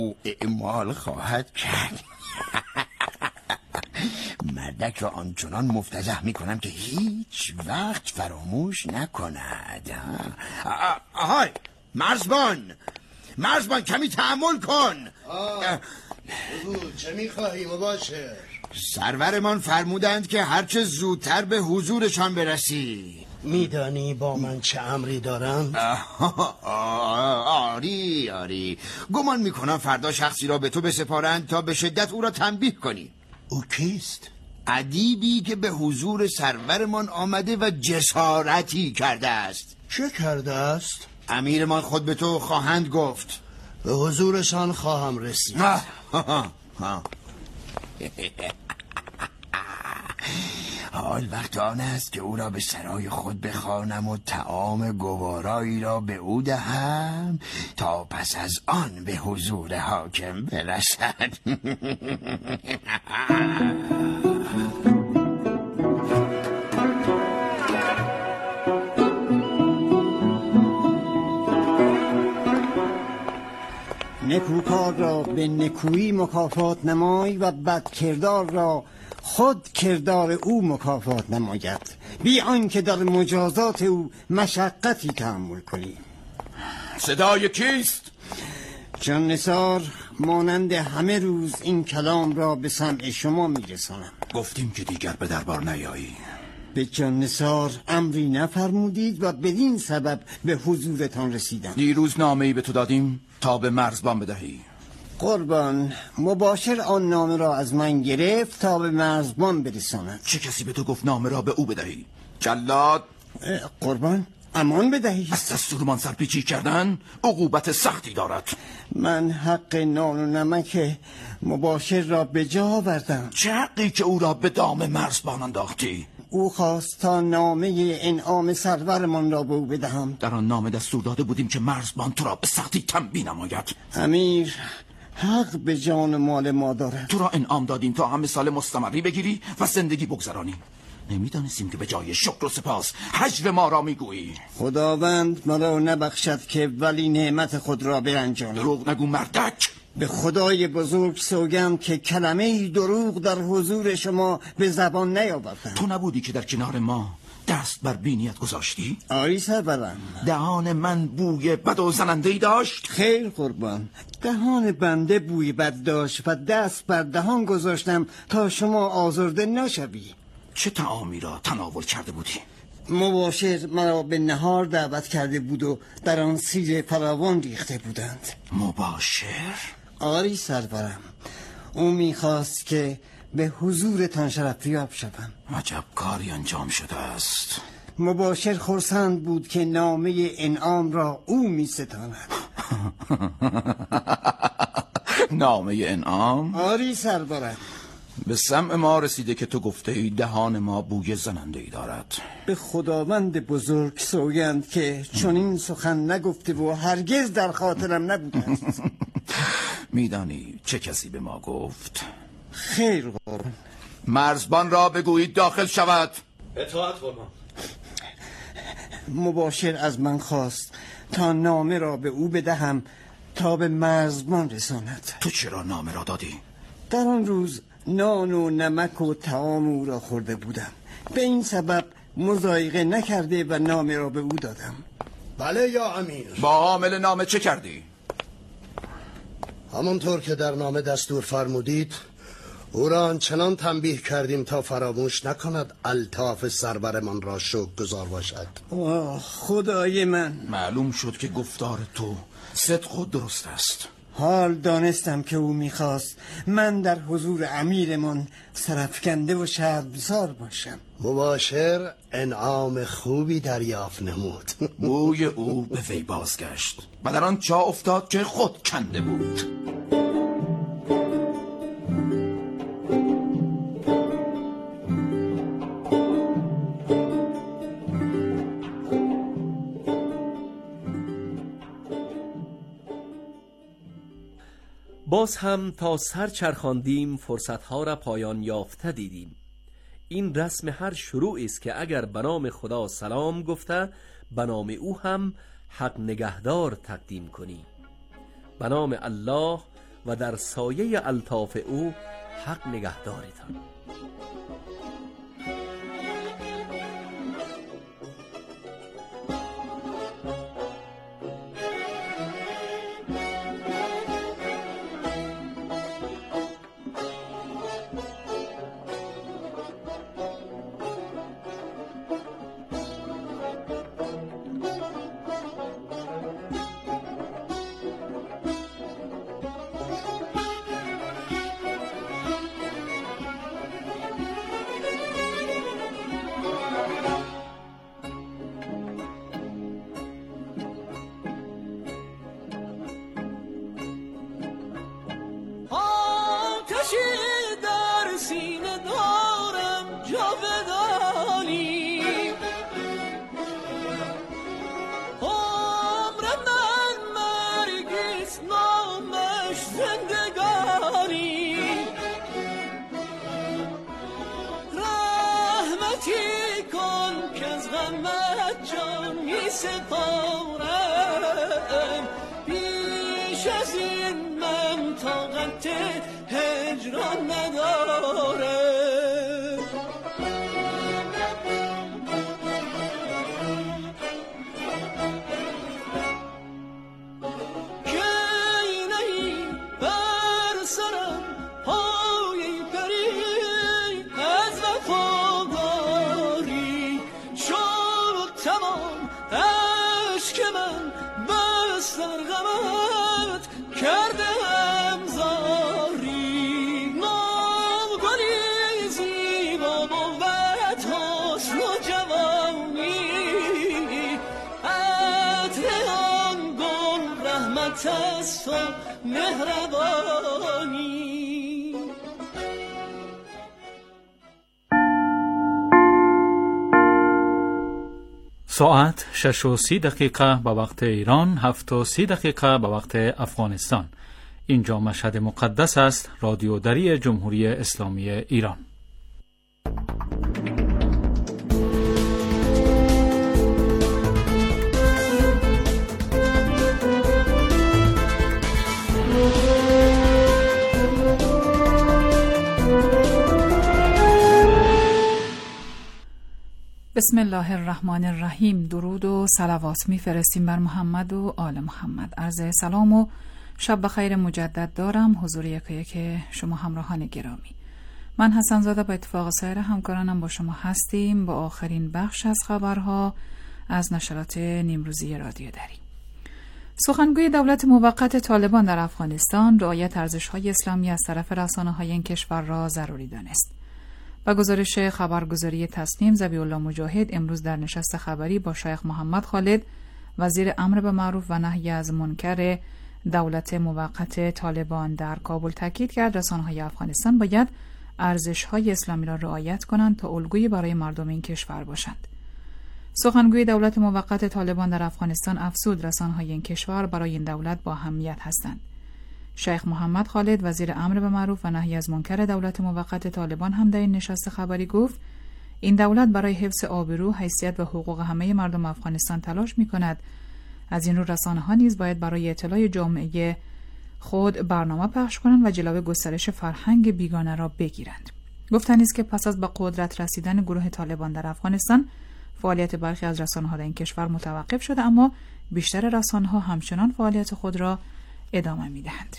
او اعمال خواهد کرد. مردک را آنچنان مفتضح میکنم که هیچ وقت فراموش نکند. آهای مرزبان کمی تحمل کن. چه میخواهی مباشر؟ سرورمان فرمودند که هرچه زودتر به حضورشان برسی. میدانی با من چه امری دارند؟ آری گمان میکنم فردا شخصی را به تو بسپارند تا به شدت او را تنبیه کنی. او کیست؟ ادیبی که به حضور سرورمان آمده و جسارتی کرده است. چه کرده است؟ امیرمان خود به تو خواهند گفت. به حضورشان خواهم رسید. حال وقت آن است که او را به سرای خود بخوانم و طعام گوارایی را به او دهم تا پس از آن به حضور حاکم برسد. نکوکار را به نکویی مکافات نمای و بدکردار را خود کردار او مکافات نماید، بی آنکه در مجازات او مشقتی تحمل کنی. صدای کیست؟ جان نثار مانند همه روز این کلام را به سمع شما میرسانم. گفتیم که دیگر به دربار نیایی. به جان نثار امری نفرمودید و بدین سبب به حضورتان رسیدم. دیروز نامه‌ای به تو دادیم تا به مرزبان بدهی. قربان، مباشر آن نامه را از من گرفت تا به مرزبان برساند. چه کسی به تو گفت نامه را به او بدهی؟ جلاد. قربان، امان بدهی. از دستورمان سرپیچی کردن عقوبت سختی دارد. من حق نان و نمک مباشر را به جا آوردم. چه حقی که او را به دام مرزبان انداختی؟ او خواست تا نامه انعام سرورمان را به او بدهم. در آن نامه دستور داده بودیم که مرزبان تو را به سختی تنبیه نماید. امیر حق به جان و مال ما دارد. تو را انعام دادیم تا هم مثال مستمری بگیری و زندگی بگذرانی. نمیدانستیم که به جای شکر و سپاس هجر ما را میگویی. خداوند مرا نبخشد که ولی نعمت خود را برنجانم. دروغ نگو مردک. به خدای بزرگ سوگم که کلمه دروغ در حضور شما به زبان نیاوردم. تو نبودی که در کنار ما دست بر بینیت گذاشتی؟ آری سرورم. دهان من بوی بد و زننده‌ای داشت؟ خیر قربان، دهان بنده بوی بد داشت و دست بر دهان گذاشتم تا شما آزرده نشوی. چه طعامی را تناول کرده بودی؟ مباشر مرا به نهار دعوت کرده بود و در آن سیر فراوان ریخته بودند. مباشر؟ آری سرورم، او میخواست که به حضورتان شرفیاب شوم. عجب کاری انجام شده است. مباشر خرسند بود که نامه انعام را او میستاند. نامه انعام؟ آری سرورم. به سمع ما رسیده که تو گفته ای دهان ما بوی زننده‌ای دارد. به خداوند بزرگ سوگند که چنین سخن نگفته و هرگز در خاطرم نبوده است. میدانی چه کسی به ما گفت؟ خیر قربان. مرزبان را بگویید داخل شود. اطاعت قربان. مباشر از من خواست تا نامه را به او بدهم تا به مرزبان رساند. تو چرا نامه را دادی؟ در آن روز نان و نمک و طعام او را خورده بودم، به این سبب مضایقه نکرده و نامه را به او دادم. بله یا امیر. با حامل نامه چه کردی؟ همانطور که در نامه دستور فرمودید او را آنچنان تنبیه کردیم تا فراموش نکند الطاف سرورمان را شکرگزار باشد. خدای من. معلوم شد که گفتار تو صدق و درست است. حال دانستم که او میخواست من در حضور امیرمان سرفکنده و شرمسار باشم. مباشر انعام خوبی دریافت نمود. بوی او به وی بازگشت و در آن جا افتاد که خود کنده بود. باز هم تا سر چرخاندیم فرصتها را پایان یافته دیدیم. این رسم هر شروعی است که اگر به نام خدا سلام گفته به نام او هم حق نگهدار تقدیم کنی. به نام الله و در سایه الطاف او حق نگهدارتان. سپارم بیش از این من طاقت هجران ندارم. ساعت 6:30 به وقت ایران، 7:30 به وقت افغانستان. اینجا مشهد مقدس است، رادیو دری جمهوری اسلامی ایران. بسم الله الرحمن الرحیم. درود و صلوات میفرستیم بر محمد و آل محمد. عرض سلام و شب بخیر مجدد دارم حضور یک شما همراهان گرامی. من حسن زاده با اتفاق سایر همکارانم با شما هستیم با آخرین بخش از خبرها از نشرات نیمروزی رادیو دری. سخنگوی دولت موقت طالبان در افغانستان رعایت ارزش‌های اسلامی از طرف رسانه‌های این کشور را ضروری دانست. با گزارش خبرگزاری تسنیم، ذبیح‌الله مجاهد امروز در نشست خبری با شیخ محمد خالد وزیر امر به معروف و نهی از منکر دولت موقت طالبان در کابل تاکید کرد رسانه‌های افغانستان باید ارزش‌های اسلامی را رعایت کنند تا الگویی برای مردم این کشور باشند. سخنگوی دولت موقت طالبان در افغانستان افزود رسانه‌های این کشور برای این دولت با اهمیت هستند. شیخ محمد خالد وزیر امر به معروف و نهی از منکر دولت موقت طالبان هم در این نشست خبری گفت این دولت برای حفظ آبرو، حیثیت و حقوق همه مردم افغانستان تلاش می‌کند. از این رو رسانه‌ها نیز باید برای اطلاع جامعه خود برنامه پخش کنند و جلوی گسترش فرهنگ بیگانه را بگیرند. گفتنی است که پس از به قدرت رسیدن گروه طالبان در افغانستان فعالیت برخی از رسانه‌ها در این کشور متوقف شده، اما بیشتر رسانه‌ها همچنان فعالیت خود را ادامه می‌دهند.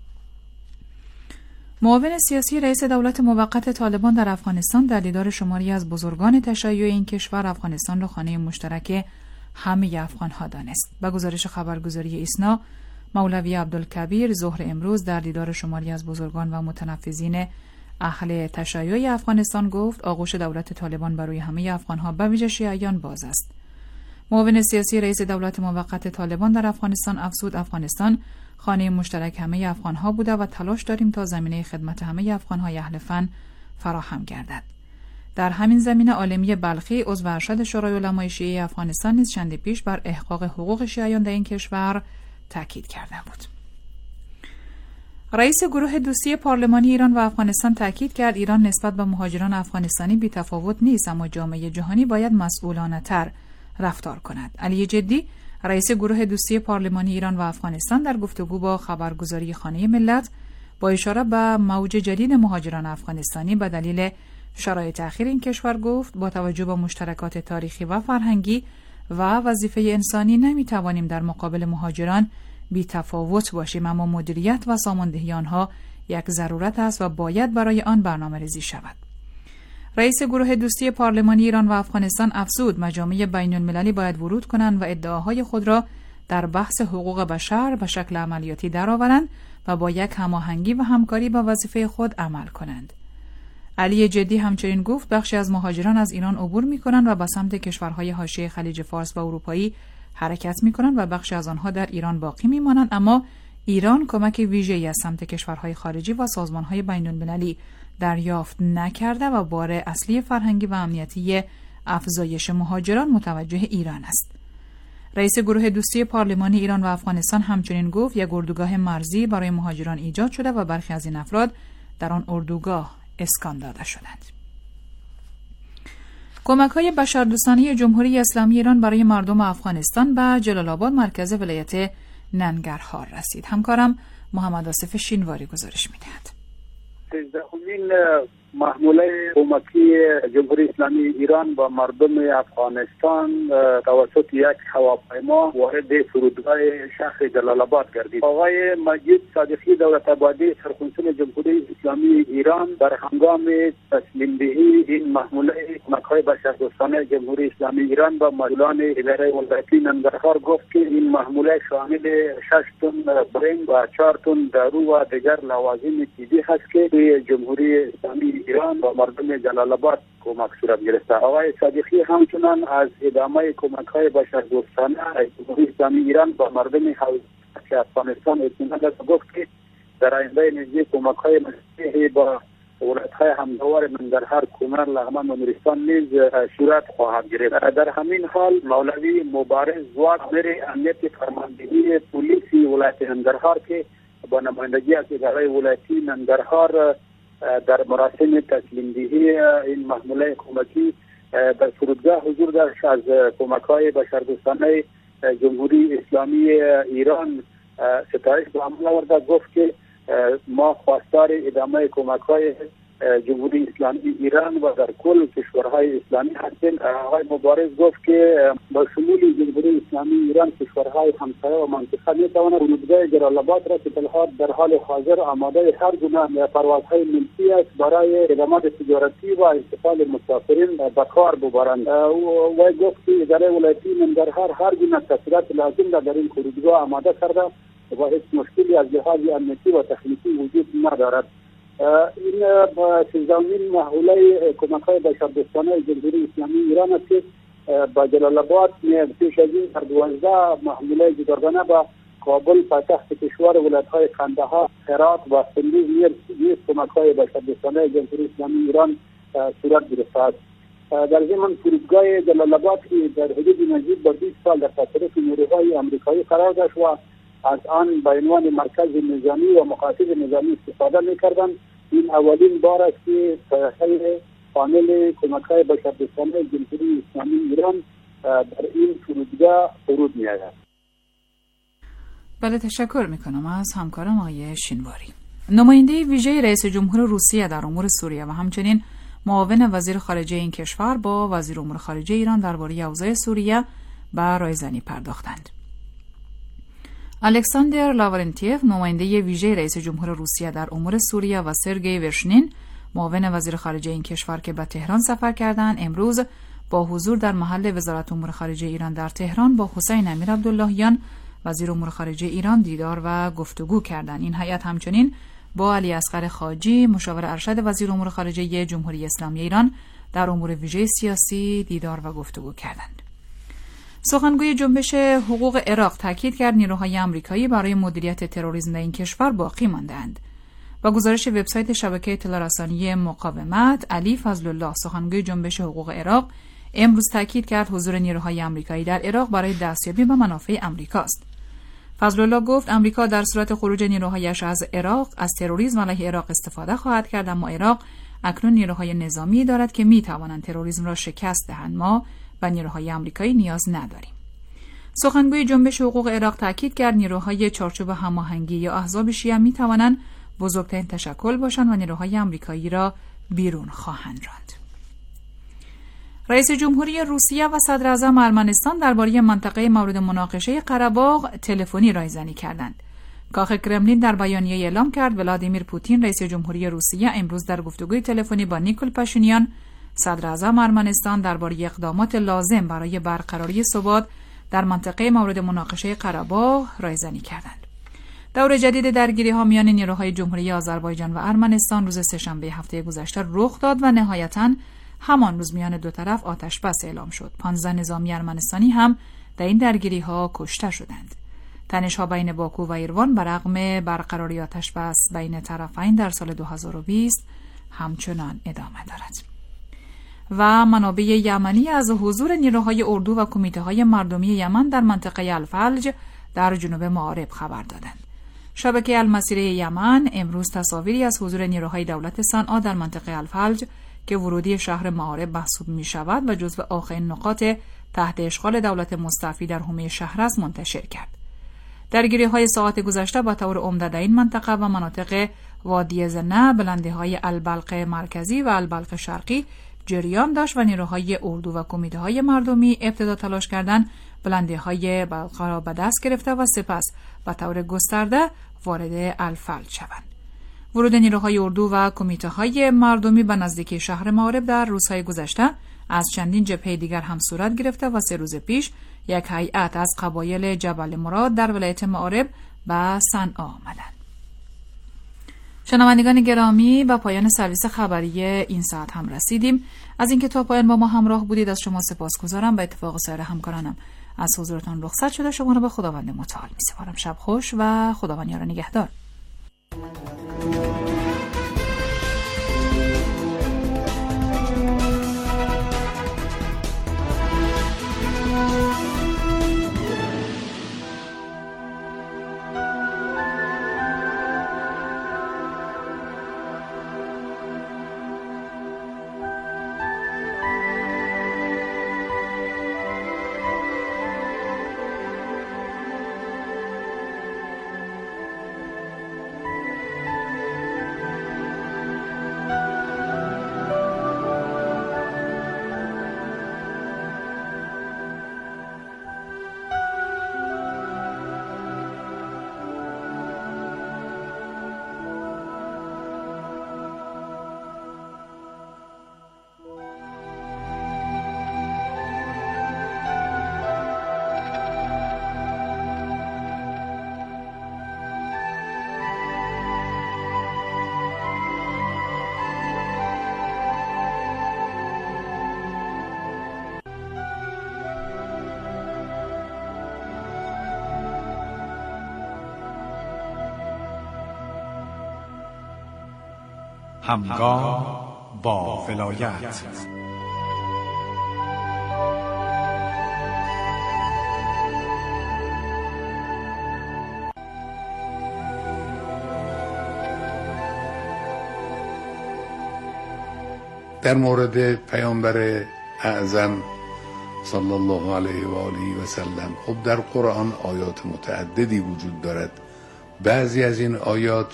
معاون سیاسی رئیس دولت موقت طالبان در افغانستان در دیدار شماری از بزرگان تشیع این کشور افغانستان را خانه مشترک همه افغان‌ها دانست. با گزارش خبرگزاری ایسنا، مولوی عبدالکبیر ظهر امروز در دیدار شماری از بزرگان و متنفذین اهل تشیع افغانستان گفت آغوش دولت طالبان بر روی همه افغان‌ها به ویژه شیعیان باز است. معاون سیاسی رئیس دولت موقت طالبان در افغانستان افزود افغانستان خانه مشترک همه افغان‌ها بوده و تلاش داریم تا زمینه خدمت همه افغان‌های اهل فن فراهم گردد. در همین زمینه عالمی بلخی عضو ارشد شورای علمای شیعه افغانستان نیز چندی پیش بر احقاق حقوق شیعیان در این کشور تاکید کرده بود. رئیس گروه دوستی پارلمانی ایران و افغانستان تاکید کرد ایران نسبت به مهاجران افغانستانی بی‌تفاوت نیست، اما جامعه جهانی باید مسئولانه‌تر رفتار کند. علی جدی رئیس گروه دوستی پارلمانی ایران و افغانستان در گفتگو با خبرگزاری خانه ملت با اشاره به موج جدید مهاجران افغانستانی به دلیل شرایط اخیر این کشور گفت با توجه به مشترکات تاریخی و فرهنگی و وظیفه انسانی نمیتوانیم در مقابل مهاجران بی تفاوت باشیم، اما مدیریت و ساماندهی آنها یک ضرورت است و باید برای آن برنامه‌ریزی شود. رئیس گروه دوستی پارلمانی ایران و افغانستان افزود مجامع بین‌المللی باید ورود کنند و ادعاهای خود را در بحث حقوق بشر به شکل عملیاتی درآورند و با یک هماهنگی و همکاری به وظیفه خود عمل کنند. علی جدی همچنین گفت بخشی از مهاجران از ایران عبور می‌کنند و به سمت کشورهای حاشیه خلیج فارس و اروپایی حرکت می‌کنند و بخشی از آنها در ایران باقی می‌مانند، اما ایران کمک ویژه‌ای از سمت کشورهای خارجی و سازمان‌های بین‌المللی دریافت نکرده و بار اصلی فرهنگی و امنیتی افزایش مهاجران متوجه ایران است. رئیس گروه دوستی پارلمانی ایران و افغانستان همچنین گفت یک اردوگاه مرزی برای مهاجران ایجاد شده و برخی از این افراد در آن اردوگاه اسکان داده شدند. کمک‌های بشردوستانه جمهوری اسلامی ایران برای مردم افغانستان به جلال آباد مرکز ولایت ننگرهار رسید. همکارم محمد آصف شینواری گزارش می‌دهد. این محموله کمکی جمهوری اسلامی ایران با مردم افغانستان توسط یک هواپیما وارد فرودگاه شهر جلال آباد گردید. آقای مجید صادقی دولت‌آبادی سرخونسر جمهوری اسلامی ایران در هنگام تسلیم دهی این محموله کمک‌های بشردوستانه جمهوری اسلامی ایران با مسئولان اداره ولایتی ننگرهار گفت که این محموله شامل 6 تن برنج و 4 تن دارو و دیگر لوازم طبی هست که به جمهوری اسلامی ایران و مردم جلال آباد کمک صورت گرفته. آقای صادقی همچنان از ادامه کمک‌های بشردوستانه جمهوری اسلامی ایران با مردم حوزه افغانستان اطمینان داد و گفت که در آینده نزدیک کمک‌های مشابهی با ولایت‌های همدوار ننگرهار، کنر، لغمان و نورستان نیز صورت خواهد گرفت. در همین حال مولوی مبارز زواد امیر امنیت فرماندهی پلیس ولایت ننگرهار که با نمایندگی از اداره ولایتی ننگرهار در مراسم تسلیم دهی این محموله کمکی در فرودگاه حضور داشت، از کمک‌های بشردوستانه جمهوری اسلامی ایران ستایش به عمل آورد. گفت که ما خواستار ادامه کمک‌های جمهوری اسلامی ایران و در کل کشورهای اسلامی هستیم. آقای مبارز گفت که با شمول جمهوری اسلامی ایران کشورهای همسایه و منطقه می‌تواند فرودگاه جلال آباد را که در حال حاضر آماده هر گونه پروازهای ملکی است برای خدمات تجارتی و انتقال مسافرین به کار ببرند. و گفت که اداره ولایتی ننگرهار هر گونه تسهیلات لازم را در این فرودگاه آماده کرده و هیچ مشکلی از لحاظ امنیتی و تخنیکی وجود ندارد. این با 13مین محموله کمک‌های بشردوستانه جمهوری اسلامی ایران است که با جلال آباد پیش از این در 12 محموله جداگانه با کابل پایتخت کشور ولایت‌های قندهار، هرات و سندوز نیز کمک‌های بشردوستانه جمهوری اسلامی ایران صورت گرفته است. در ضمن فرودگاه جلال آباد که در حدود نزدیک به 20 سال در تصرف نیروهای آمریکایی قرار داشت و از آن به عنوان مرکز نظامی و مقاصد نظامی استفاده می‌کردند، این اولین بار است که طرح‌های کامل کمک‌های بشردوستانه جمهوری اسلامی ایران در این فرودگاه فرود می‌آید. بله، تشکر می‌کنم از همکارم آقای شینواری. نماینده ویژه رئیس جمهور روسیه در امور سوریه و همچنین معاون وزیر خارجه این کشور با وزیر امور خارجه ایران درباره اوضاع سوریه به رایزنی پرداختند. الکساندر لاورنتیف نماینده ویژه رئیس جمهور روسیه در امور سوریه و سرگئی ورشنین معاون وزیر خارجه این کشور که به تهران سفر کردند امروز با حضور در محل وزارت امور خارجه ایران در تهران با حسین امیر عبداللهیان وزیر امور خارجه ایران دیدار و گفتگو کردند. این هیئت همچنین با علی اصغر خاجی مشاور ارشد وزیر امور خارجه جمهوری اسلامی ایران در امور ویژه سیاسی دیدار و گفتگو کردند. سخنگوی جنبش حقوق عراق تاکید کرد نیروهای آمریکایی برای مدیریت تروریسم در این کشور باقی ماندند. با گزارش وبسایت شبکه اطلاع‌رسانی مقاومت، علی فضل الله سخنگوی جنبش حقوق عراق امروز تاکید کرد حضور نیروهای آمریکایی در عراق برای دستیابی به منافع آمریکاست. فضل الله گفت آمریکا در صورت خروج نیروهایش از عراق از تروریسم علیه عراق استفاده خواهد کرد، اما عراق اکنون نیروهای نظامی دارد که می توانند تروریسم را شکست دهند. ما و نیروهای آمریکایی نیاز نداریم. سخنگوی جنبش حقوق عراق تاکید کرد نیروهای چارچوب هماهنگی یا احزاب شیعه می توانند بزرگترین تشکل باشند و نیروهای آمریکایی را بیرون خواهند راند. رئیس جمهوری روسیه و صدر اعظم ارمنستان درباره منطقه مورد مناقشه قره‌باغ تلفنی رایزنی کردند. کاخ کرملین در بیانیه اعلام کرد ولادیمیر پوتین رئیس جمهوری روسیه امروز در گفتگوی تلفنی با نیکول پاشینیان صدر اعظم ارمنستان درباره اقدامات لازم برای برقراری ثبات در منطقه مورد مناقشه قره‌باغ رایزنی کردند. دور جدید درگیری‌ها میان نیروهای جمهوری آذربایجان و ارمنستان روز سه‌شنبه هفته گذشته رخ داد و نهایتاً همان روز میان دو طرف آتش‌بس اعلام شد. 15 نظامی ارمنستانی هم در این درگیری‌ها کشته شدند. تنش‌ها بین باکو و ایروان برغم برقراری آتش‌بس بین طرفین در سال 2020 همچنان ادامه دارد. و منابع یمنی از حضور نیروهای اردو و کمیته‌های مردمی یمن در منطقه الفلج در جنوب مآرب خبر دادند. شبکه المسیره یمن امروز تصاویری از حضور نیروهای دولت صنعا در منطقه الفلج که ورودی شهر مآرب محسوب می شود و جزو آخرین نقاط تحت اشغال دولت مستعفی در حومه شهر است منتشر کرد. درگیری‌های ساعات گذشته با طور عمده در این منطقه و مناطق وادی زنه، بلندی‌های البلق مرکزی و البلق شرقی جریان داشت و نیروهای اردو و کمیته‌های مردمی ابتدا تلاش کردند بلندی‌های بلخ را به دست گرفته و سپس به طور گسترده وارد الفلج شوند. ورود نیروهای اردو و کمیته‌های مردمی به نزدیکی شهر مآرب در روزهای گذشته از چندین جبهه دیگر هم صورت گرفته و 3 روز پیش یک هیئت از قبایل جبل مراد در ولایت مآرب به صنعا آمدند. شنوندگان گرامی، به پایان سرویس خبری این ساعت هم رسیدیم. از اینکه تا پایان با ما همراه بودید از شما سپاسگزارم. به اتفاق سایر همکارانم از حضورتان رخصت شده شما را به خداوند متعال می‌سپارم. شب خوش و خداوند یار نگهدار. همگام با ولایت. در مورد پیامبر اعظم صلی الله علیه و آله و سلم، خب در قرآن آیات متعددی وجود دارد. بعضی از این آیات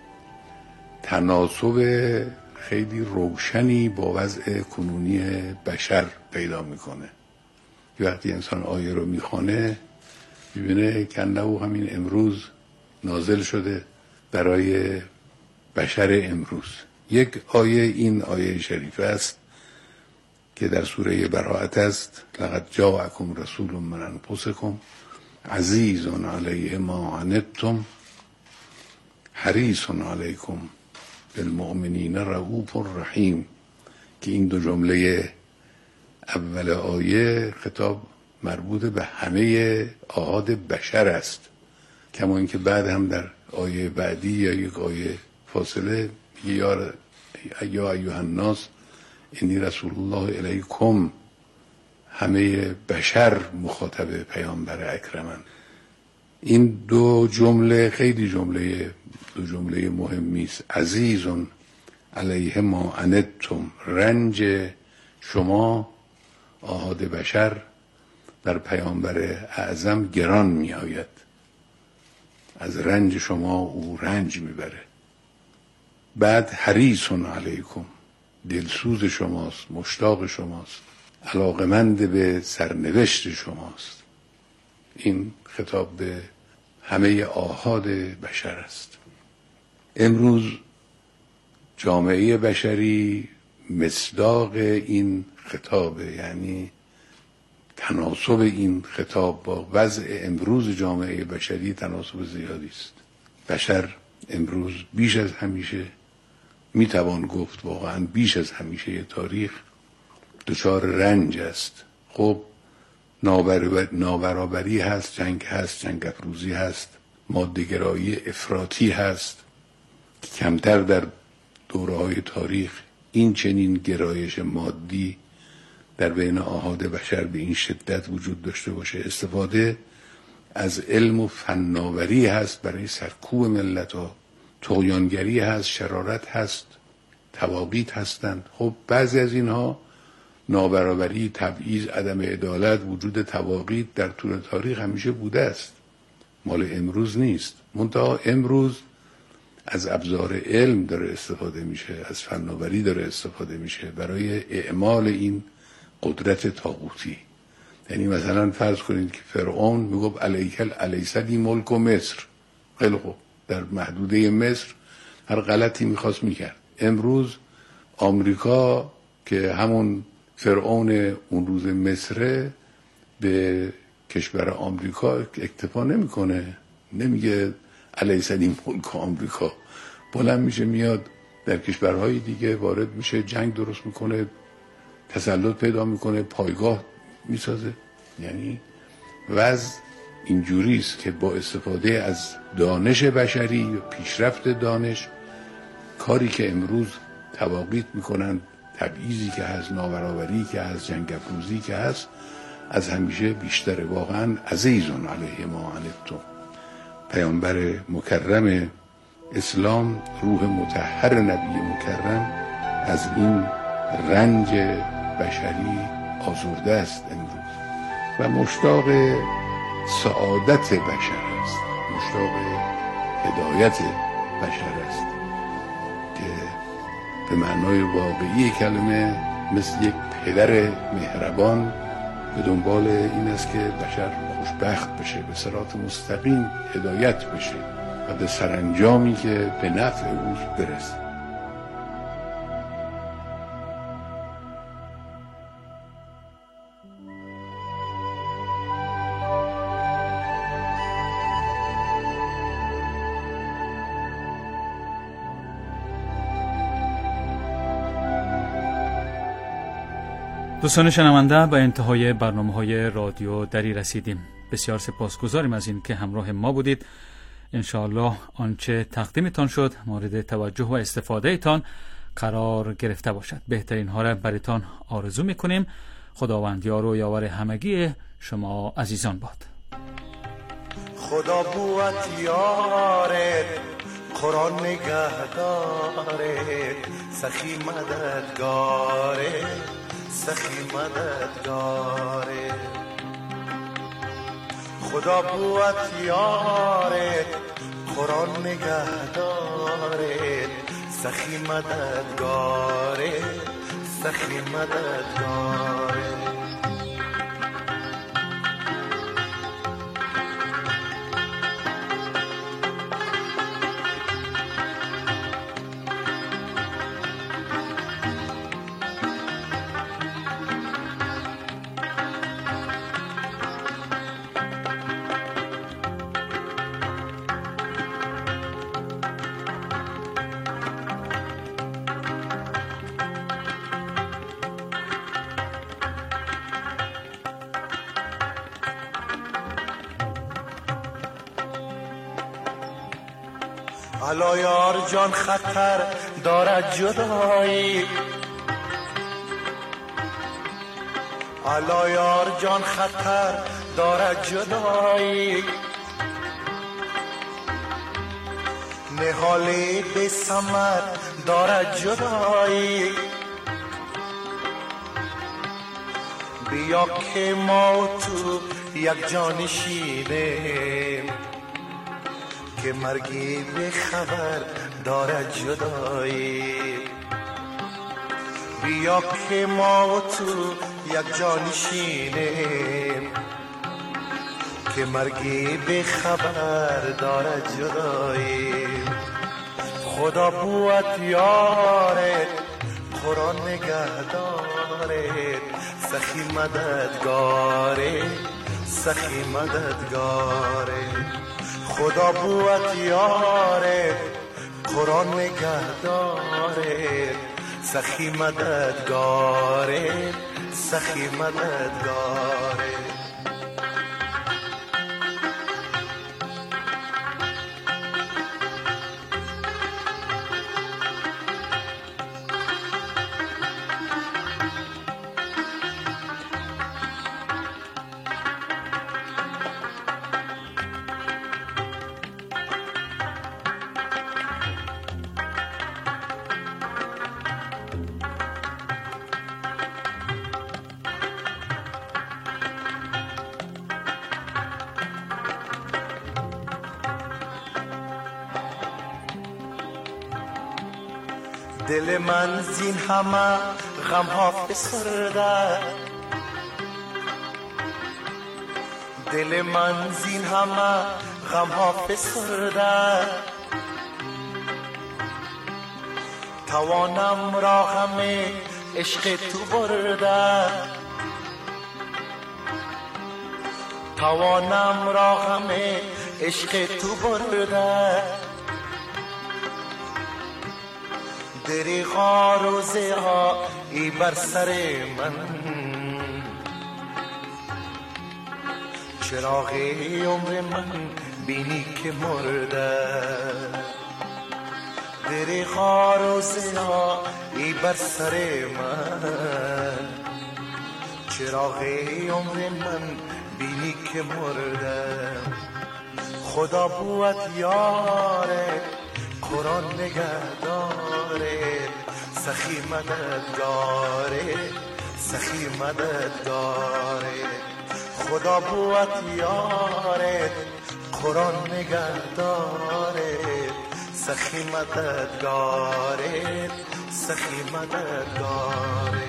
تناسب خیلی روشنی با وضع کنونی بشر پیدا میکنه. وقتی انسان آیه رو میخونه میبینه که انه همین امروز نازل شده برای بشر امروز. یک آیه این آیه شریفه است که در سوره براءت است: لقد جاءکم رسول من انفسکم عزیز علیه ما عنتم حریص علیکم بالمؤمنین رؤوف رحیم، که این دو جمله اول آیه خطاب مربوط به همه آحاد بشر است، کما اینکه بعد هم در آیه بعدی یا یک آیه فاصله یا ایها الناس انی رسول الله الیکم، همه بشر مخاطب پیامبر اکرمند. این دو جمله خیلی دو جمله مهمی است. عزیزون علیه ما عنتم، رنج شما آحاد بشر بر پیامبر اعظم گران می آید. از رنج شما او رنج می بره. بعد حریص علیکم، دلسوز شماست، مشتاق شماست، علاقمند به سرنوشت شماست. این خطاب به همه آحاد بشر است. امروز جامعه بشری مصداق این خطابه، یعنی تناسب این خطاب با وضع امروز جامعه بشری تناسب زیادی است. بشر امروز بیش از همیشه، میتوان گفت واقعا بیش از همیشه تاریخ، دچار رنج است. خب نابرابری هست، جنگ هست، جنگ افروزی هست، ماده‌گرایی افراطی هست. کمتر در دوره‌های تاریخ این چنین گرایش مادی در بین آحاد بشر به این شدت وجود داشته باشه. استفاده از علم و فناوری هست برای سرکوب ملت ها، طغیانگری هست، شرارت هست، تواغیت هستند. خب بعضی از اینها نابرابری، تبعیض، عدم عدالت، وجود تواغیت در طول تاریخ همیشه بوده است، مال امروز نیست. منتها امروز از ابزار علم داره استفاده میشه، از فناوری داره استفاده میشه برای اعمال این قدرت طاغوتی. یعنی مثلا فرض کنید که فرعون میگفت الیسدی ملک و مصر، خیلی خوب، در محدوده مصر هر غلطی میخواست میکرد. امروز آمریکا که همون فرعون اون روز مصر به کشور آمریکا اکتفا نمیکنه، نمیگه الیسدی ملک آمریکا، بلند میشه میاد در کشورهای دیگه وارد میشه، جنگ درست میکنه، تسلط پیدا میکنه، پایگاه میسازه. یعنی وضع اینجوری است که با استفاده از دانش بشری و پیشرفت دانش، کاری که امروز تواغیت میکنن، تبعیضی که هست، نابرابری که هست، جنگ افروزی که هست، از همیشه بیشتره. واقعا عزیز علیه ما عنتم. پیامبر مکرم اسلام، روح مطهر نبی مکرم، از این رنج بشری آزرده است امروز و مشتاق سعادت بشر است، مشتاق هدایت بشر است که به معنای واقعی کلمه مثل یک پدر مهربان به دنبال این است که بشر خوشبخت بشه، به صراط مستقیم هدایت بشه و به سرانجامی که به نفع او برسه. دوستان شنونده، به انتهای برنامه‌های رادیو دری رسیدیم. بسیار سپاسگزاریم از این که همراه ما بودید. انشاءالله آنچه تقدیمتان شد مورد توجه و استفاده ایتان قرار گرفته باشد. بهترین ها را برایتان آرزو میکنیم. خداوند یار و یاور همگی شما عزیزان باد. خدا بوت یارت، قرآن نگهدارت، سخی مددگارت، سخی مددگارت. خدا بوت یارت، قرآن نگهدارت، سخی مددگارت، سخی مددگارت. الا یار جان خطر دارد جدایی، الا یار جان خطر دارد جدایی، نهالی به ثمر دارد جدایی، بیا که ما تو یک جانشینیم که مرگی به خبر دارد جدایی. بیا که ما تو یک جانشینیم که مرگی به خبر دارد جدایی. خدا بوت یارت قرآن نگهدارت سخی مددگارت سخی مددگارت. خدا بوت یارت قرآن نگهدارت سخی مددگارت سخی مددگارت. دل من زین همه غم ها فسرده، دل من زین همه غم ها فسرده. توانم را غم عشق تو برده، توانم را غم عشق تو برده. دریغا روزه ها ای بر سر من، چراغ عمر من بینی که مرده. دریغا روزه ها ای بر سر من، چراغ عمر من بینی که مرده. خدا بوت یاره قرآن نگهداره سخی مددگاره سخی مددگاره. خدا بوت یاره قرآن نگهداره سخی مددگاره سخی مددگاره.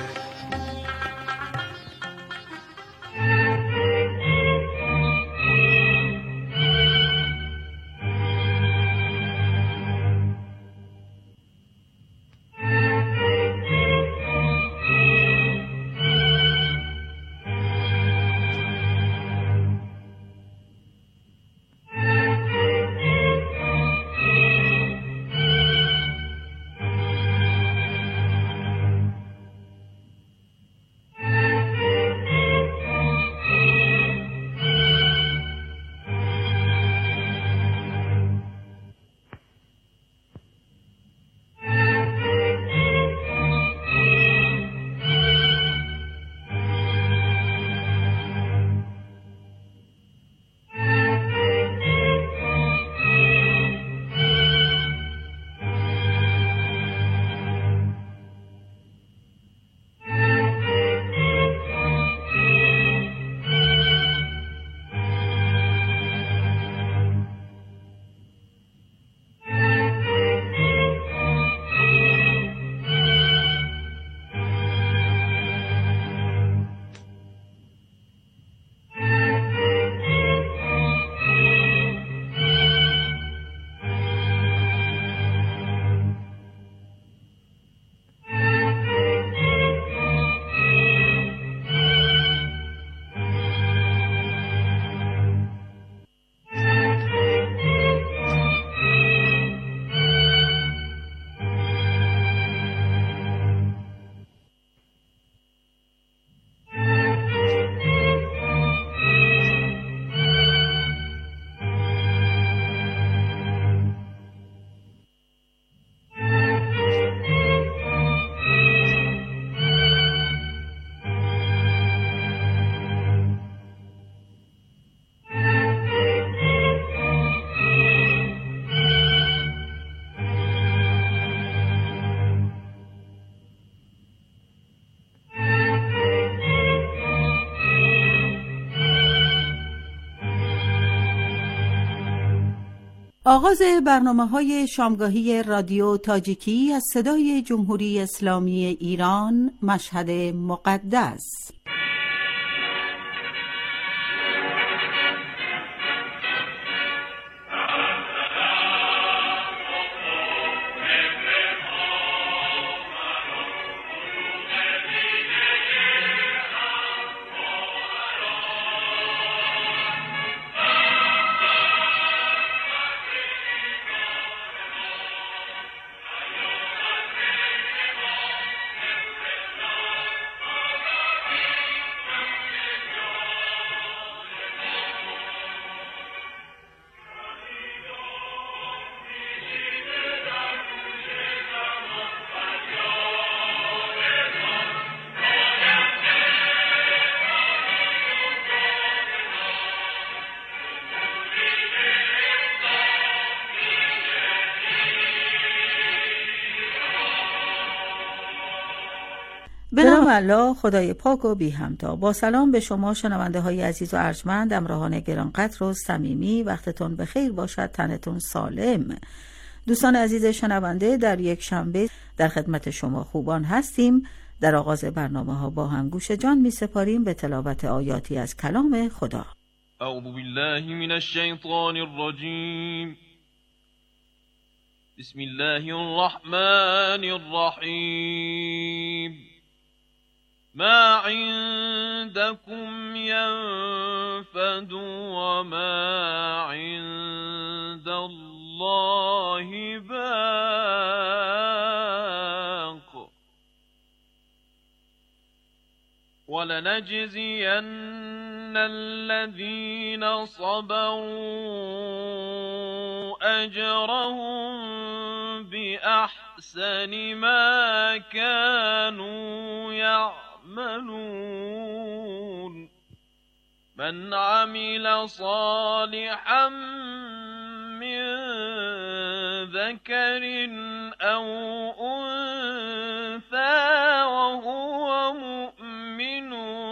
آغاز برنامه‌های شامگاهی رادیو تاجیکی از صدای جمهوری اسلامی ایران، مشهد مقدس. به نام الله خدای پاک و بی همتا. با سلام به شما شنونده های عزیز و ارجمند، همراهان گرانقدر و صمیمی، وقتتون بخیر باشد، تنتون سالم. دوستان عزیز شنونده، در یک شنبه در خدمت شما خوبان هستیم. در آغاز برنامه ها با هم گوش جان می سپاریم به تلاوت آیاتی از کلام خدا. اعوذ بالله من الشیطان الرجیم. بسم الله الرحمن الرحیم. ما عندكم ينفد وما عند الله باق ولنجزين الذين صبروا أجرهم بأحسن ما كانوا يعملون. من عمل صالحا من ذكر أو أنثى وهو مؤمن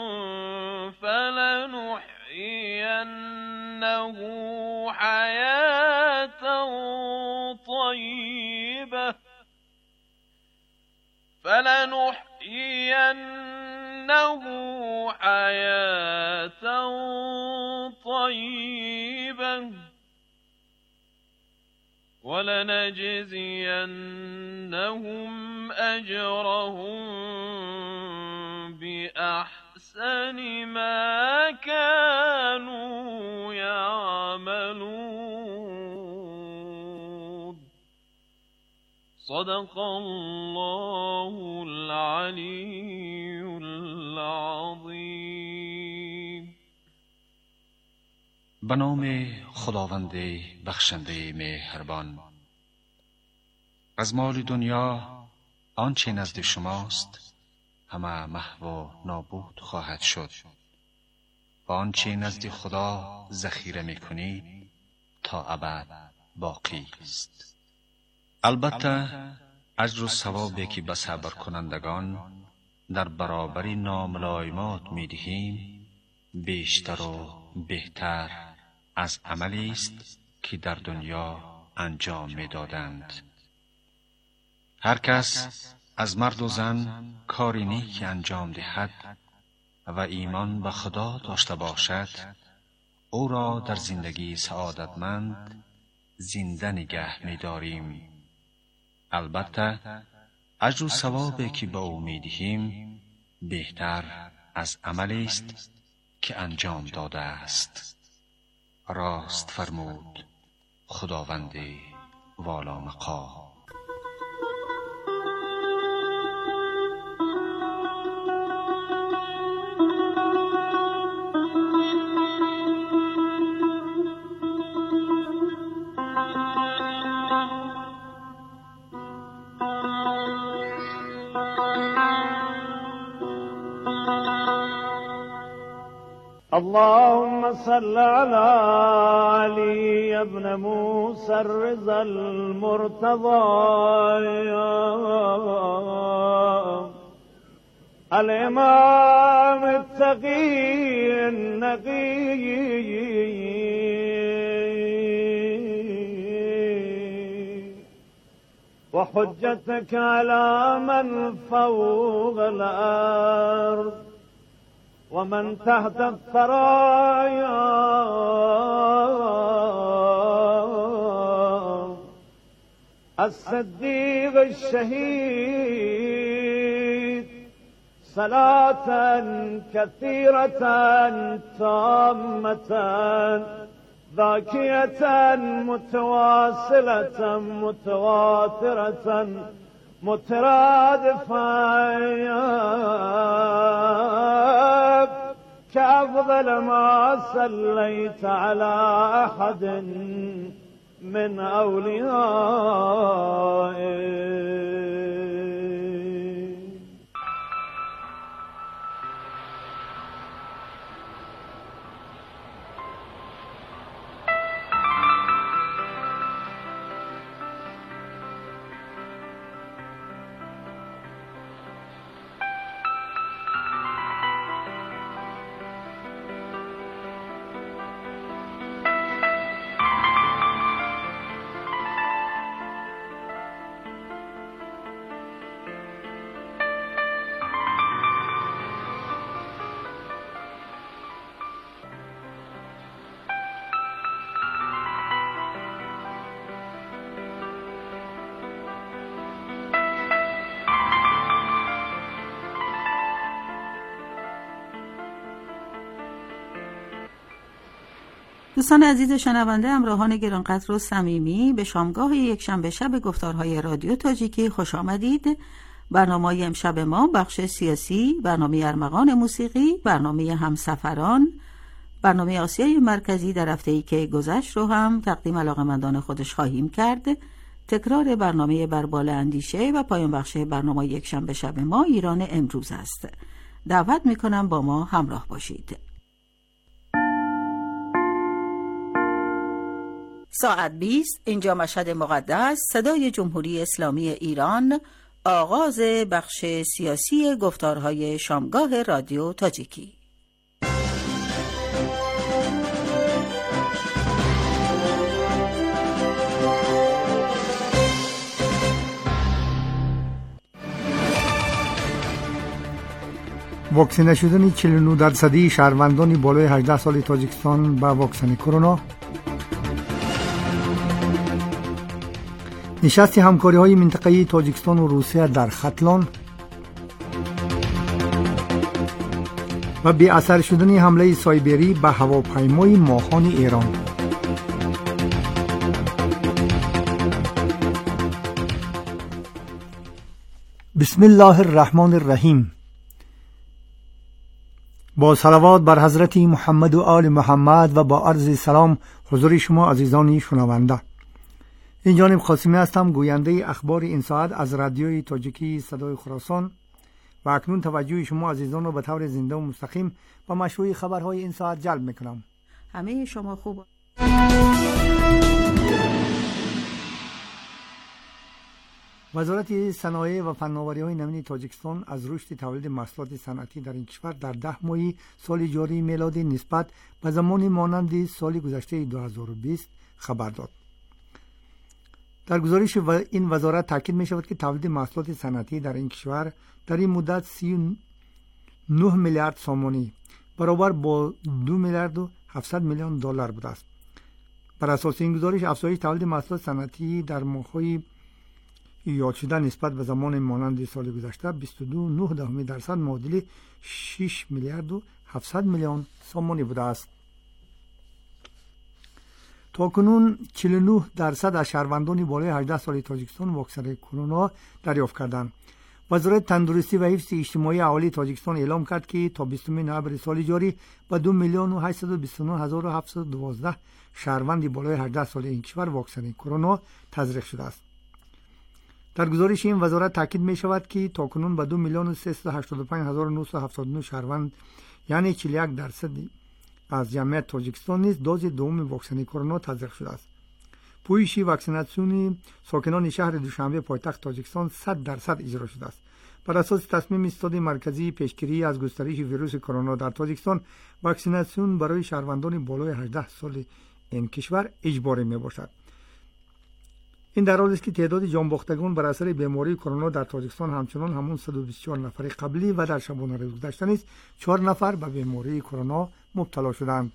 فلنحيينه حياة طيبة ولنجزينهم أجرهم بأحسن ما كانوا يعملون. صدق الله العلی العظیم. به نام خداوند بخشنده مهربان. از مال دنیا آنچه نزد شماست همه محو و نابود خواهد شد و آنچه نزد خدا ذخیره میکنی تا ابد باقی است. البته اجر و ثوابی که به صبر کنندگان در برابر ناملایمات میدهیم بیشتر و بهتر از عملی است که در دنیا انجام میدادند. هر کس از مرد و زن کاری نیک انجام دهد و ایمان به خدا داشته باشد، او را در زندگی سعادتمند زنده نگه می‌داریم. البته اجر و ثوابی که به او می‌دهیم بهتر از عملی است که انجام داده است. راست فرمود خداوند والا مقام. اللهم صل على علي ابن موسى الرضا المرتضى الإمام التقي النقي وحجتك على من فوق الأرض ومن تحت الثرايا الصديق الشهيد صلاة كثيرة تامة ذاكية متواصلة متواترة مترادفة كأفضل ما صليت على أحد من أوليائك. دوستان عزیز شنونده، همراهان گرانقدر و صمیمی، به شامگاه یکشنبه شب گفتارهای رادیو تاجیکی خوش آمدید. برنامه امشب ما بخش سیاسی، برنامه ارمغان موسیقی، برنامه همسفران، برنامه آسیای مرکزی در هفته‌ای که گذشت رو هم تقدیم علاقه‌مندان خودش خواهیم کرد. تکرار برنامه بربال اندیشه و پایان بخش برنامه یکشنبه شب ما ایران امروز است. دعوت می‌کنم با ما همراه باشید. ساعت 20 اینجا مشهد مقدس، صدای جمهوری اسلامی ایران، آغاز بخش سیاسی گفتارهای شامگاه رادیو تاجیکی. واکسینه شدن 49% شهروندان بالای 18 سال تاجیکستان با واکسن کرونا. نشست همکاری‌های منطقه‌ای تاجیکستان و روسیه در ختلان و بی اثر شدن حمله سایبری به هواپیمای ماهان ایران. بسم الله الرحمن الرحیم. با صلوات بر حضرت محمد و آل محمد و با عرض سلام حضور شما عزیزان شنونده. این جانب قاسمی هستم، گوینده اخبار این ساعت از رادیوی تاجیکی صدای خراسان و اکنون توجه شما عزیزان را به طور زنده و مستقیم با مشروع خبرهای این ساعت جلب میکنم. همه شما خوب. وزارت صنایع و فناوری‌های نوین تاجیکستان از رشد تولید محصولات صنعتی در این کشور در 10 ماه سال جاری میلادی نسبت به زمان مانند سال گذشته 2020 خبر داد. در گزارش این وزارت تاکید می شود که تولید محصولات صنعتی در این کشور در این مدت 39 میلیارد سومانی برابر با 2 میلیارد و 700 میلیون دلار بوده است. بر اساس این گزارش افزایش تولید محصولات صنعتی در ماه‌های یاد شده نسبت به زمان مانند سال گذشته 22.9% معادل 6 میلیارد و 700 میلیون سومانی بوده است. تاکنون 49% از شهروندان بالای 18 سال تاجیکستان واکسن کرونا دریافت کردند. وزارت تندرستی و حفظ اجتماعی اهالی تاجیکستان اعلام کرد که تا 20 نوامبر سال جاری به 2,829,712 شهروند بالای 18 سال این کشور واکسن کرونا تزریق شده است. در گزارش این وزارت تاکید می شود که تاکنون به 2,385,979 شهروند یعنی 41% از جمعیت تاجیکستان نیز دوز دوم واکسن کرونا تزریق شده است. پویش واکسیناسیون ساکنان شهر دوشنبه پایتخت تاجیکستان 100% اجرا شده است. بر اساس تصمیم استاد مرکزی پیشگیری از گسترش ویروس کرونا در تاجیکستان، واکسیناسیون برای شهروندان بالای 18 سال این کشور اجباری می باشد. این در حالی است که تعداد جانباختگان بر اثر بیماری کرونا در تاجیکستان همچنان همون 124 نفر قبلی و در شبانه روز گذشته نیز 4 نفر به بیماری کرونا مبتلا شدند.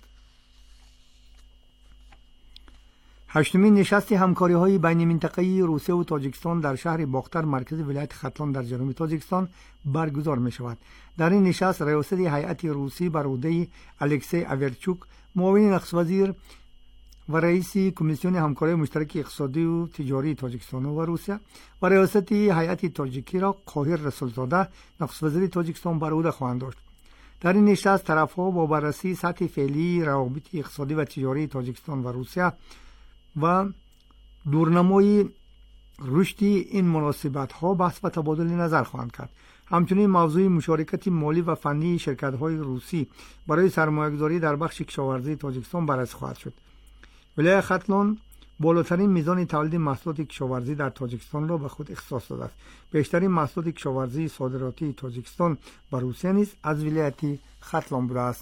هشتمین نشست همکاری‌های بین منطقه‌ای روسیه و تاجیکستان در شهر باختر مرکز ولایت ختلان در جنوب تاجیکستان برگزار می‌شود. در این نشست ریاست هیئت روسی بر عهده الکسی اورچوک، معاون نخست و رئیس کمیسیون همکاری مشترک اقتصادی و تجاری تاجیکستان و روسیه و ریاست هیئت تاجیکی را قاهر رسولزاده نخست وزیر تاجیکستان بر عهده خواهند داشت. در این نشست طرف‌ها با بررسی سطح فعلی روابط اقتصادی و تجاری تاجیکستان و روسیه و دورنمای رشد این مناسبت‌ها بحث و تبادل نظر خواهند کرد. همچنین موضوع مشارکت مالی و فنی شرکت‌های روسی برای سرمایه‌گذاری در بخش کشاورزی تاجیکستان بررسی خواهد شد. ولایت ختلان بالاترین میزان تولید محصولات کشاورزی در تاجیکستان را به خود اختصاص داده است. بیشترین محصولات کشاورزی صادراتی تاجیکستان به روسیه نیز از ولایت ختلان بوده است.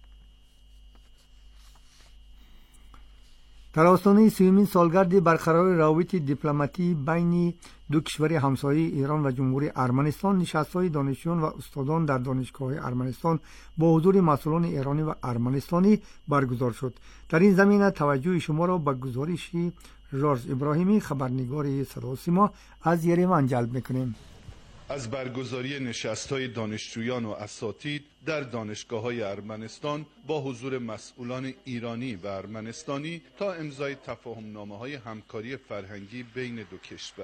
در آستانه 30مین سالگرد برقراری روابط دیپلماتی بین دو کشور همسایه ایران و جمهوری ارمنستان، نشست‌های دانشجویان و استادان در دانشگاه ارمنستان با حضور مسئولان ایرانی و ارمنستانی برگزار شد. در این زمینه توجه شما را به گزارش ژورژ ابراهیمی، خبرنگار صدا و سیما از یریوان جلب می‌کنیم. از برگزاری نشست‌های دانشجویان و اساتید در دانشگاه‌های ارمنستان با حضور مسئولان ایرانی و ارمنستانی تا امضای تفاهم‌نامه‌های همکاری فرهنگی بین دو کشور.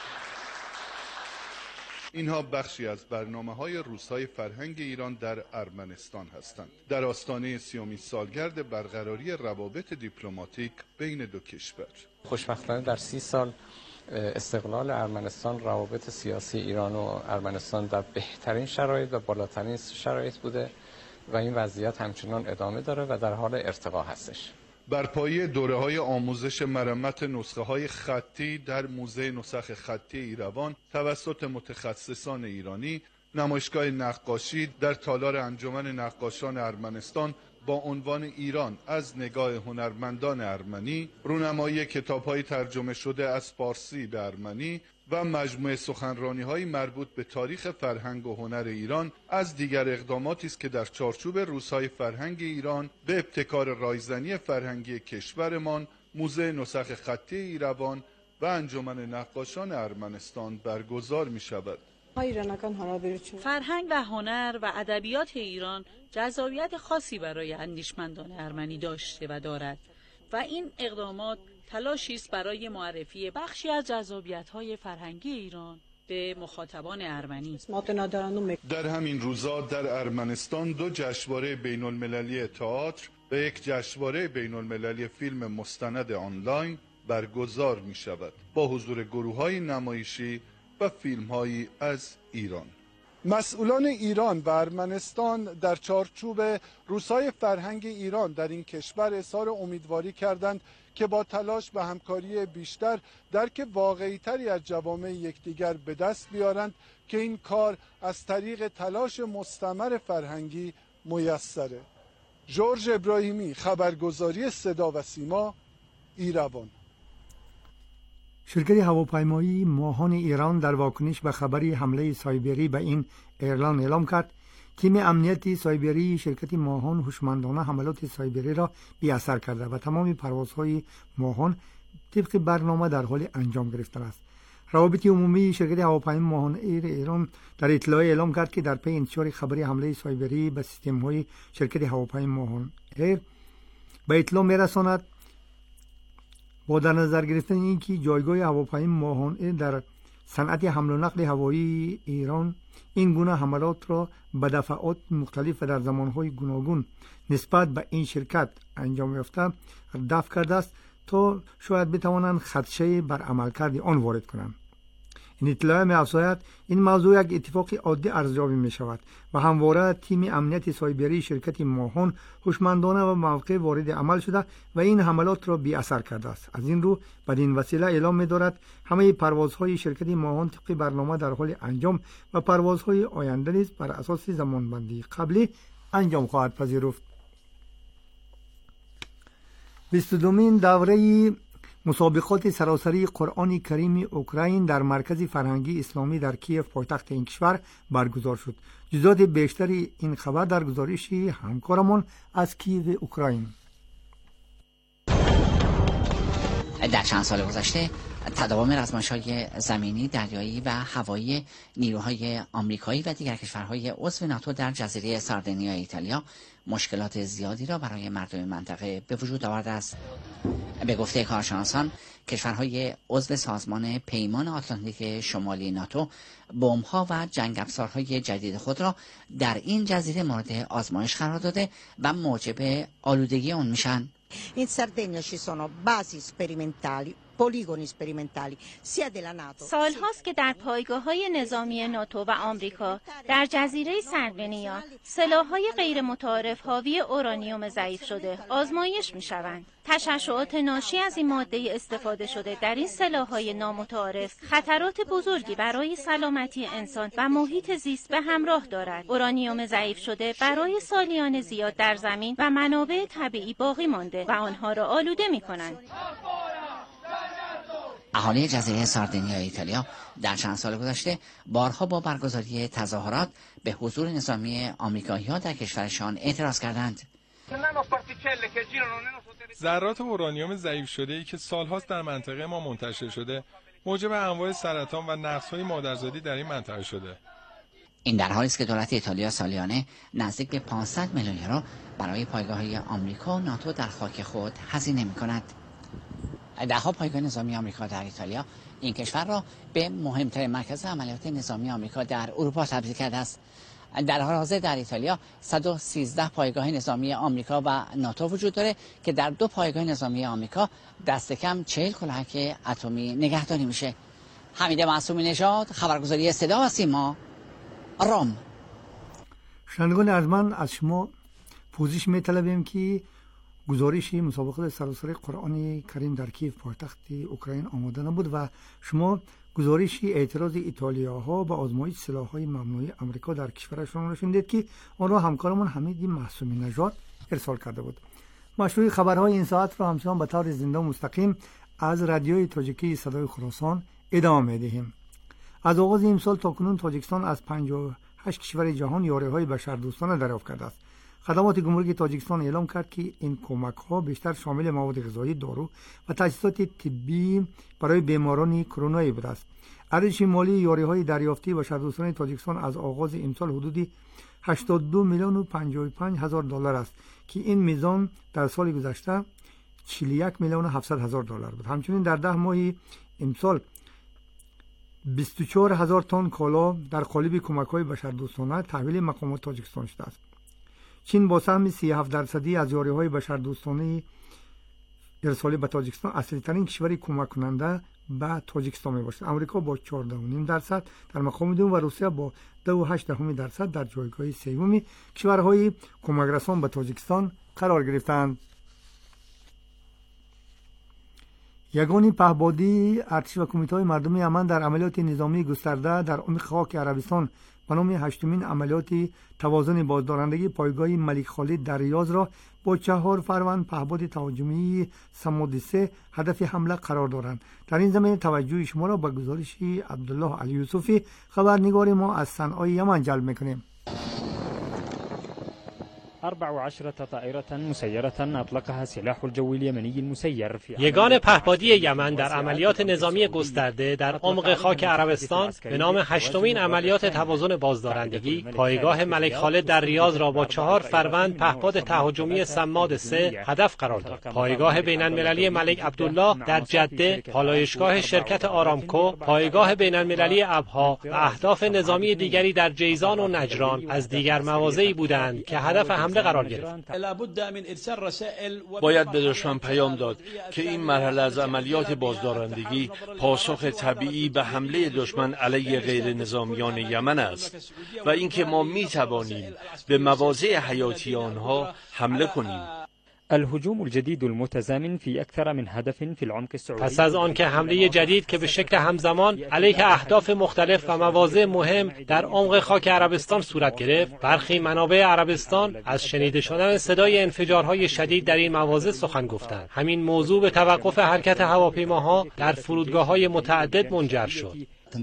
اینها بخشی از برنامه‌های روزهای فرهنگ ایران در ارمنستان هستند. در آستانه 30مین سالگرد برقراری روابط دیپلماتیک بین دو کشور. خوشبختانه در 30 سال استقلال ارمنستان روابط سیاسی ایران و ارمنستان در بهترین شرایط و بالاترین شرایط بوده و این وضعیت همچنان ادامه داره و در حال ارتقا هستش. برپایی دوره‌های آموزش مرمت نسخه‌های خطی در موزه نسخ خطی ایروان توسط متخصصان ایرانی، نمایشگاه نقاشی در تالار انجمن نقاشان ارمنستان با عنوان ایران از نگاه هنرمندان ارمنی، رونمایی کتاب‌های ترجمه شده از فارسی به ارمنی و مجموعه سخنرانی‌های مربوط به تاریخ فرهنگ و هنر ایران از دیگر اقداماتی است که در چارچوب روزهای فرهنگ ایران به ابتکار رایزنی فرهنگی کشورمان، موزه نسخ خطی ایروان و انجمن نقاشان ارمنستان برگزار می‌شود. فرهنگ و هنر و ادبیات ایران جذابیت خاصی برای اندیشمندان ارمنی داشته و دارد و این اقدامات تلاشی است برای معرفی بخشی از جذابیت‌های فرهنگی ایران به مخاطبان ارمنی. در همین روزا در ارمنستان 2 جشنواره بین‌المللی تئاتر و 1 جشنواره بین‌المللی فیلم مستند آنلاین برگزار می‌شود با حضور گروه‌های نمایشی و فیلم‌هایی از ایران. مسئولان ایران و ارمنستان در چارچوب روزهای فرهنگ ایران در این کشور اظهار امیدواری کردند که با تلاش و همکاری بیشتر درک واقعی‌تری از جوامع یکدیگر به دست بیارند که این کار از طریق تلاش مستمر فرهنگی میسره. ژورژ ابراهیمی، خبرگزاری صدا و سیما، ایروان. شرکت هواپیمایی ماهان ایران در واکنش به خبری حمله سایبری به این ایرلاین اعلام کرد تیم امنیتی سایبری شرکت ماهان هوشمندانه حملات سایبری را بی اثر کرده و تمام پروازهای ماهان طبق برنامه در حال انجام گرفتن است. روابط عمومی شرکت هواپیمایی ماهان ایر ایران در اطلاع اعلام کرد که در پی انتشار خبری حمله سایبری به سیستم‌های شرکت هواپیمایی ماهان ایر به اطلاع می‌رساند با در نظر گرفتن اینکه جایگاه هواپیمای ماهان ایر در صنعت حمل و نقل هوایی ایران این گونه حملات را به دفعات مختلف و در زمانهای گوناگون نسبت به این شرکت انجام یافته دفع کرده است تا شاید بتوانند خدشه بر عملکرد آن وارد کنند. این اطلاع می‌افزاید این موضوع یک اتفاق عادی ارزیابی می‌شود و همواره تیم امنیت سایبری شرکت ماهان هوشمندانه و موقع وارد عمل شده و این حملات را بی اثر کرده است. از این رو بدین وسیله اعلام می‌دارد همه پروازهای شرکت ماهان طبق برنامه در حال انجام و پروازهای آینده نیز بر اساس زمانبندی قبلی انجام خواهد پذیرفت. 22مین دوره مسابقات سراسری قرآن کریم اوکراین در مرکز فرهنگی اسلامی در کیف پایتخت این کشور برگزار شد. جزئیات بیشتری این خبر در گزارش همکارمون از کیف اوکراین. در چند سال گذشته تداوم رزمایش‌های زمینی، دریایی و هوایی نیروهای آمریکایی و دیگر کشورهای عضو ناتو در جزیره ساردینیا ایتالیا مشکلات زیادی را برای مردم منطقه به وجود آورده است. به گفته کارشناسان، کشورهای عضو سازمان پیمان آتلانتیک شمالی ناتو بمب‌ها و جنگ افزارهای جدید خود را در این جزیره مورد آزمایش قرار داده و موجب آلودگی آن میشن. In Sardegna ci sono basi sperimentali, poligoni sperimentali, sia della NATO. سال هاست که در پایگاه‌های نظامی ناتو و آمریکا در جزیره سردینیا سلاح‌های غیر متعارف حاوی اورانیوم ضعیف شده آزمایش می‌شوند. تشعشعات ناشی از این ماده استفاده شده در این سلاح‌های نامتعارف خطرات بزرگی برای سلامتی انسان و محیط زیست به همراه دارد. اورانیوم ضعیف شده برای سالیان زیاد در زمین و منابع طبیعی باقی مانده و آنها را آلوده می‌کنند. اهالی جزیره ساردینیا ایتالیا در چند سال گذشته بارها با برگزاری تظاهرات به حضور نظامی آمریکایی‌ها در کشورشان اعتراض کردند. ذرات اورانیوم ضعیف شده‌ای که سال‌هاست در منطقه ما منتشر شده موجب انواع سرطان و نقص‌های مادرزادی در این منطقه شده. این در حالی است که دولت ایتالیا سالیانه نزدیک به 500 میلیون یورو برای پایگاه‌های آمریکا و ناتو در خاک خود هزینه می‌کند. ده‌ها پایگاه نظامی آمریکا در ایتالیا این کشور را به مهمترین مرکز عملیات نظامی آمریکا در اروپا تبدیل کرده است. در حال حاضر در ایتالیا 113 پایگاه نظامی آمریکا و ناتو وجود داره که در 2 پایگاه نظامی آمریکا دست کم 40 کلاهک اتمی نگهداری میشه. حمید معصومی نژاد، خبرگزاری صدا و سیما، روم. شنوندگان ارجمند، از شما پوزش می‌طلبیم که گزارش مسابقه سراسری قرآن کریم در کیف پایتخت اوکراین آماده نبود و شما گزارش اعتراض ایتالیاها به آزمایش سلاح‌های ممنوعه آمریکا در کشورشان را شنیدید که آن را همکارمون حمید معصومی نژاد ارسال کرده بود. مشروع خبرهای این ساعت را همچنان به طور زنده و مستقیم از رادیوی تاجیکی صدای خراسان ادامه می‌دهیم. از آغاز امسال تا کنون تاجیکستان از 58 کشور جهان یاری‌های بشردوستانه دریافت کرده است. خدمات گمرکی تاجیکستان اعلام کرد که این کمک‌ها بیشتر شامل مواد غذایی، دارو و تجهیزات طبی برای بیماران کرونایی بوده است. ارزش مالی یاری‌های دریافتی بشردوستانه تاجیکستان از آغاز امسال حدود 82 میلیون و 55 هزار دلار است که این میزان در سال گذشته 41 میلیون و 700 هزار دلار بود. همچنین در 10 ماه امسال 24 هزار تن کالا در قالب کمک‌های بشردوستانه تحویل مقامات تاجیکستان شده است. چین با سهم 37% از یاری‌های بشردوستانه ارسالی به تاجیکستان اصلی‌ترین کشور کمک کننده به تاجیکستان میباشد. امریکا با 14.5% در مقام دوم و روسیه با 2.8% در جایگاه سوم کشورهای کمک رسان به تاجیکستان قرار گرفتند. یگان پهپادی ارتش و کمیته مردمی یمن در عملیات نظامی گسترده در عمق خاک عربستان به نام 8مین عملیات توازن بازدارندگی پایگاه ملک خالد در ریاض را با 4 فروند پهپاد تهاجمی صمد 3 هدف حمله قرار دارند. در این زمینه توجه شما را به گزارش عبدالله علی یوسفی خبرنگار ما از صنعای یمن جلب می‌کنیم. 14 طائرة مسيرة أطلقها سلاح الجو اليمني المسير في یگان پهپادی یمن در عملیات نظامی گسترده در عمق خاک عربستان به نام 8مین عملیات توازن بازدارندگی پایگاه ملک خالد در ریاض را با 4 فروند پهپاد تهاجمی صماد 3 هدف قرار داد. پایگاه بین‌المللی ملک عبدالله در جده، پالایشگاه شرکت آرامکو، پایگاه بین‌المللی ابها و اهداف نظامی دیگری در جیزان و نجران از دیگر مواضعی بودند که هدف حمله قرار گرفت. باید به دشمن پیام داد که این مرحله از عملیات بازدارندگی پاسخ طبیعی به حمله دشمن علیه غیر نظامیان یمن است و اینکه ما می توانیم به مواضع حیاتی آنها حمله کنیم. الهجوم الجديد المتزامن في أكثر من هدف في العمق السعودي. پس از آن که حمله جدید که به شکل همزمان علیه اهداف مختلف و مواضع مهم در عمق خاک عربستان صورت گرفت، برخی منابع عربستان از شنیده شدن صدای انفجارهای شدید در این مواضع سخن گفتند. همین موضوع به توقف حرکت هواپیماها در فرودگاه‌های متعدد منجر شد.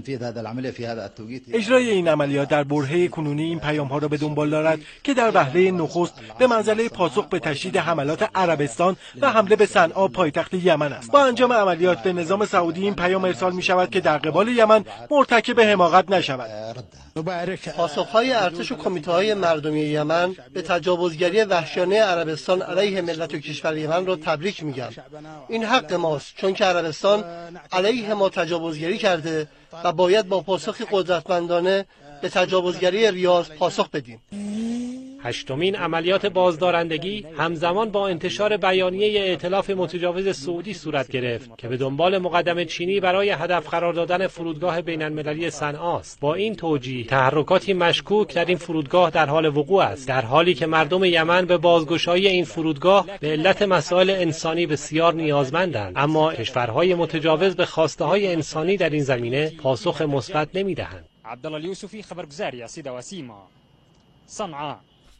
اجرای این عملیات در برهه کنونی این پیام‌ها را به دنبال دارد که در وهله نخست به منزله پاسخ به تشدید حملات عربستان و حمله به صنعا پایتخت یمن است. با انجام عملیات به نظام سعودی این پیام ارسال می‌شود که در قبال یمن مرتکب حماقت نشود. پاسخ‌های ارتش و کمیته‌های مردمی یمن به تجاوزگری وحشیانه عربستان علیه ملت و کشور یمن را تبریک میگم. این حق ماست، چون که عربستان علیه ما تجاوزگری کرده و باید با پاسخی قدرتمندانه به تجاوزگری ریاض پاسخ بدیم. هشتمین عملیات بازدارندگی همزمان با انتشار بیانیه ائتلاف متجاوز سعودی صورت گرفت که به دنبال مقدمه چینی برای هدف قرار دادن فرودگاه بین‌المللی صنعا است. با این توجیه تحرکاتی مشکوک در این فرودگاه در حال وقوع است، در حالی که مردم یمن به بازگشایی این فرودگاه به علت مسائل انسانی بسیار نیازمندند، اما کشورهای متجاوز به خواسته‌های انسانی در این زمینه پاسخ مثبت نمی‌دهند. عبدالله الیوسفی، خبرگزاری صدا و سیما، صنعا.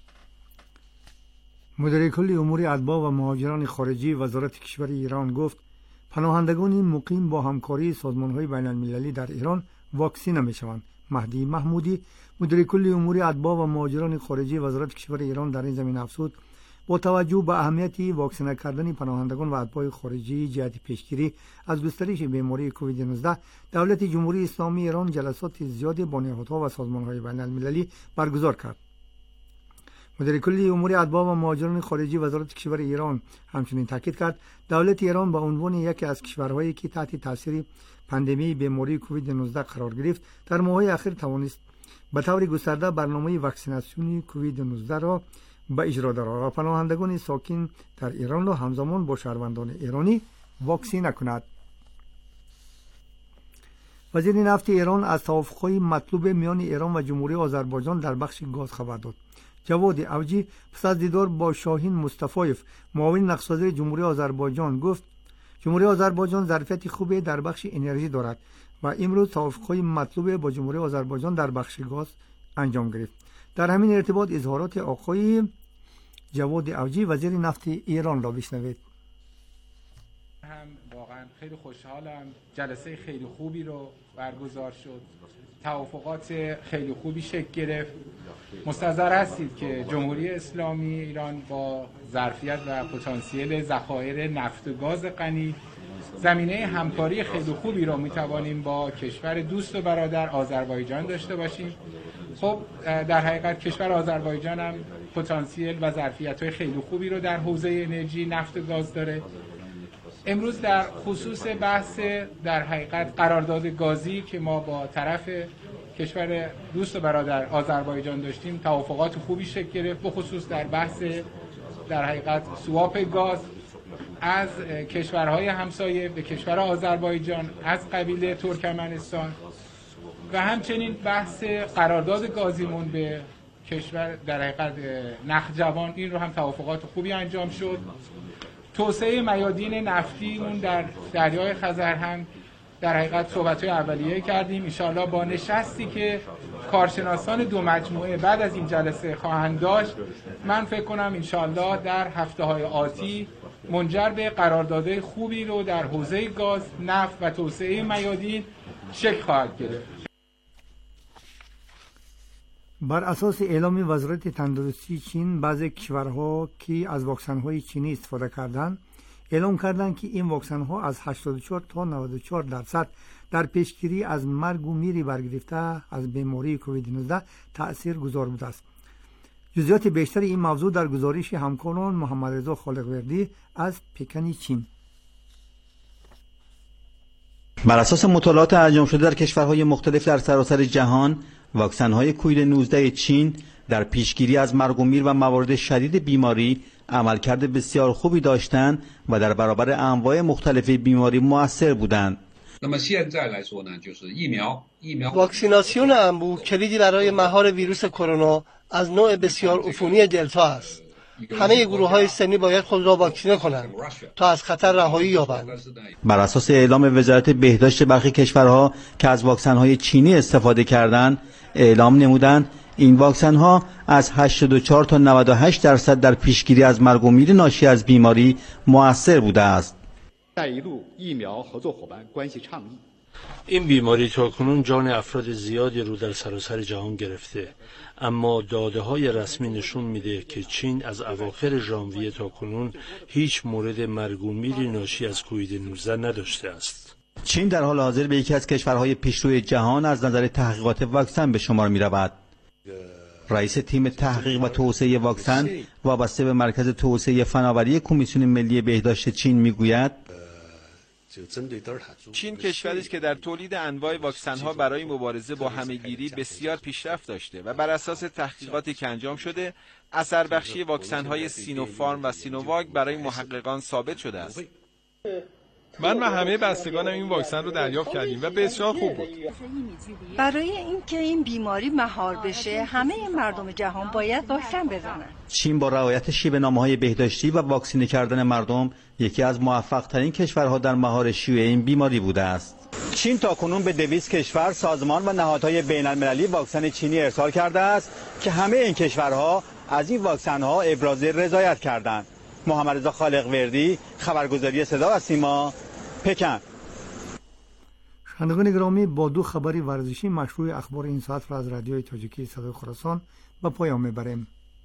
مدیر کل امور اتباع و مهاجران خارجی وزارت کشور ایران گفت پناهندگان مقیم با همکاری سازمان‌های بین‌المللی در ایران واکسین نمی‌شوند. مهدی محمودی، مدیر کل امور اتباع و مهاجران خارجی وزارت کشور ایران در این زمینه افزود با توجه به اهمیت واکسینه کردن پناهندگان و اتباع خارجی جهت پیشگیری از گسترش بیماری کووید 19 دولت جمهوری اسلامی ایران جلسات زیادی با نهادها و سازمان‌های بین‌المللی برگزار کرد. مدیر کلی امور اتباع و مهاجران خارجی وزارت کشور ایران همچنین تاکید کرد دولت ایران به عنوان یکی از کشورهایی که تحت تاثیر پاندمی بیماری کووید 19 قرار گرفت در ماه‌های اخیر توانست به طور گسترده برنامه واکسیناسیون کووید 19 را به اجرا دارد و پناهندگان ساکن در ایران را همزمان با شهروندان ایرانی واکسینه کند. وزیر نفت ایران از توافق‌های مطلوب میان ایران و جمهوری آذربایجان در بخش گاز خبر داد. جواد اوجی پس از دیدار با شاهین مصطفایف معاون نقشه‌ساز جمهوری آذربایجان گفت جمهوری آذربایجان ظرفیت خوبی در بخش انرژی دارد و امروز توافق‌های مطلوب با جمهوری آذربایجان در بخش گاز انجام گرفت. در همین ارتباط اظهارات آقای جواد اوجی وزیر نفت ایران را بشنوید. واقعا خیلی خوشحالم، جلسه خیلی خوبی رو برگزار شد، توافقات خیلی خوبی شکل گرفت. مستحضر هستید که جمهوری اسلامی ایران با ظرفیت و پتانسیل ذخایر نفت و گاز غنی زمینه همکاری خیلی خوبی رو میتوانیم با کشور دوست و برادر آذربایجان داشته باشیم. خب در حقیقت کشور آذربایجان هم پتانسیل و ظرفیت‌های خیلی خوبی رو در حوزه انرژی، نفت و گاز داره. امروز در خصوص بحث در حقیقت قرارداد گازی که ما با طرف کشور دوست و برادر آذربایجان داشتیم توافقات خوبی شکل گرفت، به خصوص در بحث در حقیقت سواپ گاز از کشورهای همسایه به کشور آذربایجان از قبیل ترکمنستان و همچنین بحث قرارداد گازیمون به کشور در حقیقت نخجوان، این رو هم توافقات خوبی انجام شد. توسعه میادین نفتیمون در دریای خزر هم در حقیقت صحبت‌های اولیه کردیم. ان شاءالله با نشستی که کارشناسان دو مجموعه بعد از این جلسه خواهند داشت، من فکر کنم ان شاءالله در هفته‌های آتی منجر به قراردادهای خوبی رو در حوزه گاز، نفت و توسعه میادین شکل خواهد گرفت. بر اساس اعلام وزارت تندرستی چین، بعضی کشورها که از واکسن‌های چینی استفاده کردند اعلام کردند که این واکسن‌ها از 84 تا 94% در پیشگیری از مرگ و میر برگرفته از بیماری کووید 19 تاثیرگذار بوده است. جزئیات بیشتر این موضوع در گزارش همکاران محمد رضا خالقوردی از پکن چین. بر اساس مطالعات انجام شده در کشورهای مختلف در سراسر جهان، واکسن‌های کووید 19 چین در پیشگیری از مرگ و میر و موارد شدید بیماری عملکرد بسیار خوبی داشتند و در برابر انواع مختلف بیماری مؤثر بودند. واکسیناسیون انبوه کلیدی برای مهار ویروس کرونا از نوع بسیار عفونی دلتا است. همه گروه‌های سنی باید خود را واکسینه کنند تا از خطر رهایی یابند. بر اساس اعلام وزارت بهداشت برخی کشورها که از واکسن‌های چینی استفاده کردند، اعلام نمودند این واکسن‌ها از 84 تا 98% در پیشگیری از مرگ و میر ناشی از بیماری مؤثر بوده است. این بیماری تاکنون جان افراد زیادی رو در سراسر جهان گرفته، اما داده‌های رسمی نشون میده که چین از اواخر ژانویه تاکنون هیچ مورد مرگ و میری ناشی از کووید 19 نداشته است. چین در حال حاضر به یکی از کشورهای پیشروی جهان از نظر تحقیقات واکسن به شمار می‌رود. رئیس تیم تحقیق و توسعه واکسن وابسته به مرکز توسعه فناوری کمیسیون ملی بهداشت چین میگوید چین کشوری است که در تولید انواع واکسن‌ها برای مبارزه با همه‌گیری بسیار پیشرفت داشته و بر اساس تحقیقاتی که انجام شده اثر بخشی واکسن‌های سینوفارم و سینوواک برای محققان ثابت شده است. من و همه بستگانم این واکسن رو دریافت کردیم و بسیار خوب بود. برای اینکه این بیماری مهار بشه همه مردم جهان باید واکسن بزنن. چین با رعایت شیوه‌نامه‌های بهداشتی و واکسینه کردن مردم یکی از موفق‌ترین کشورها در مهار شیوع این بیماری بوده است. چین تاکنون به 200 کشور، سازمان و نهادهای بین‌المللی واکسن چینی ارسال کرده است که همه این کشورها از این واکسن‌ها ابراز رضایت کردند. محمد رضا خالق‌وردی، خبرگزاری صدا و سیما، پکن. شنوندگان گرامی، با دو خبری ورزشی مشروع اخبار این ساعت را از رادیوی تاجیکی صدای خراسان به پایان میبریم.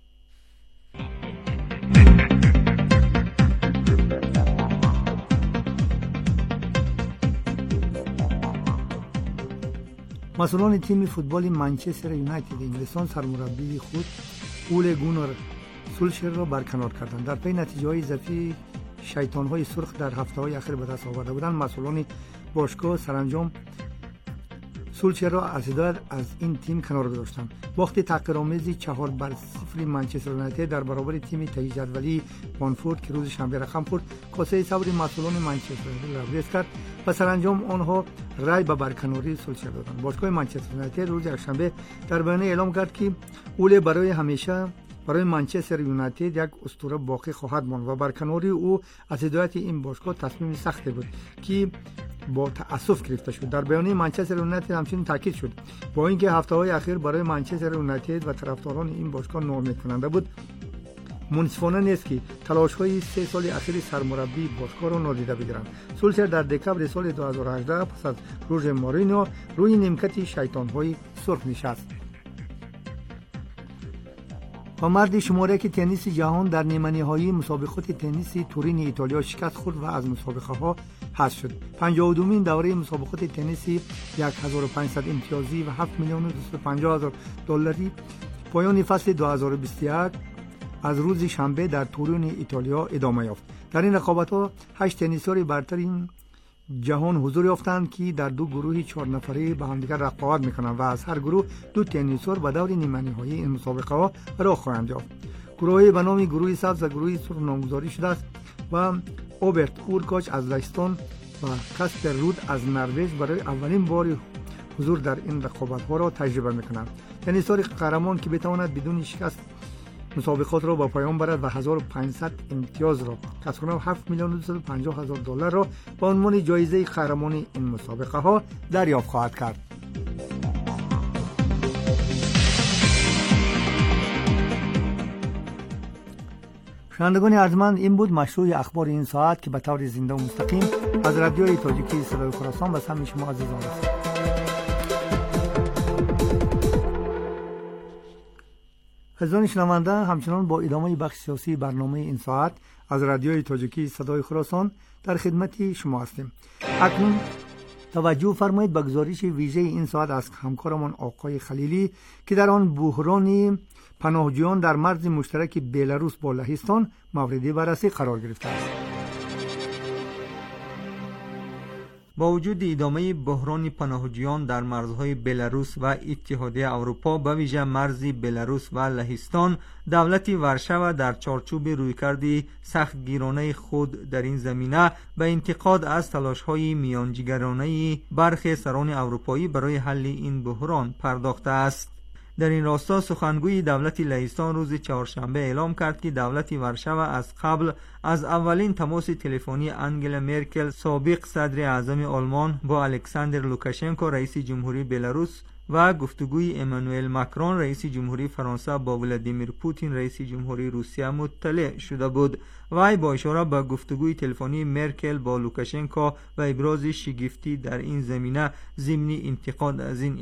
مسئولان تیم فوتبال منچستر یونایتد انگلستان سرمربی خود اول گونر سولشر را برکنار کردند. در پی نتیجه‌های ضعیف شیطان‌های سرخ در هفته‌های اخیر به دست آورده بودند، مسئولان باشگاه سرانجام سولشر را از این تیم کنار گذاشتند. باخت تحقیرآمیزی 4-0 منچستر یونایتد در برابر تیم تهی جدولی وانفورد که روز شنبه رقم خورد، کاسه صبر مسئولان منچستر یونایتد را ریز کرد و سرانجام آنها رای به برکناری سولشر دادند. باشگاه منچستر یونایتد روز یکشنبه در بیانیه اعلام کرد که اول برای همیشه برای منچستر یونایتد یک اسطوره باقی خواهد ماند و برکناری او از هدایت این باشگاه تصمیم سختی بود که با تأسف گرفته شد. در بیانیه منچستر یونایتد همچنین تاکید شد با اینکه هفته‌های اخیر برای منچستر یونایتد و طرفداران این باشگاه ناامید کننده بود، منصفانه نیست که تلاش‌های 3 سال اخیر سرمربی باشگاه را نادیده بگیرند. سولشر در دکمبر سال 2018 پس از روژ مورینیو روی نیمکت شیطان‌های سرخ نشست. و مرد شماره که تنیس جهان در نیمه‌نهایی مسابقات تنیس تورین ایتالیا شکست خورد و از مسابقه‌ها حذف شد. 52مین دوره مسابقات تنیس 1500 امتیازی و 7,250,000 دلاری پایان فصل 2021 از روز شنبه در تورین ایتالیا ادامه یافت. در این رقابت‌ها 8 تنیسیار برترین جهان حضور یافتند که در دو گروه 4 نفره به همدیگر رقابت میکنند و از هر گروه 2 تنیسور به دور نیمه‌نهایی این مسابقه ها راه خواهند یافت. گروهی به نام گروه سبز و گروه سرخ نامگذاری شده است و اوبرت اورکاچ از لهستان و کاسپر رود از نروژ برای اولین بار حضور در این رقابت ها را تجربه میکنند. تنیسیار قهرمان که بتواند بدون شکست مسابقات را با پایان برد و 1500 امتیاز را کسب کند و 7,250,000 دلار را به عنوان جایزه قهرمان این مسابقه ها دریافت خواهد کرد. شنوندگان ارجمند، این بود مشروع اخبار این ساعت که به طور زنده و مستقیم از رادیوی تاجیکی صدای خراسان به سمع شما عزیزان رسید. عزیزان شنونده، همچنان با ادامه بخش سیاسی برنامه این ساعت از رادیوی تاجیکی صدای خراسان در خدمت شما هستیم. اکنون توجه فرمایید به گزارش ویژه این ساعت از همکارمان آقای خلیلی که در آن بحران پناهجویان در مرز مشترک بلاروس با لهستان مورد بررسی قرار گرفته است. با وجود ادامه بحران پناهجویان در مرزهای بلاروس و اتحادیه اروپا به ویژه مرز بلاروس و لهستان، دولت ورشو در چارچوب رویکرد سختگیرانه خود در این زمینه به انتقاد از تلاش‌های میانجیگرانه برخی سران اروپایی برای حل این بحران پرداخته است. در این راستا سخنگوی دولت لهستان روز چهارشنبه اعلام کرد که دولت ورشو از قبل از اولین تماس تلفنی انگلا مرکل سابق صدر اعظم آلمان با الکساندر لوکاشنکو رئیس جمهوری بلاروس و گفتگوی امانوئل ماکرون رئیس جمهوری فرانسه با ولادیمیر پوتین رئیس جمهوری روسیه مطلع شده بود. وی با اشاره به گفتگوی تلفنی مرکل با لوکاشنکو و ابراز شگفتی در این زمینه ضمن انتقاد از این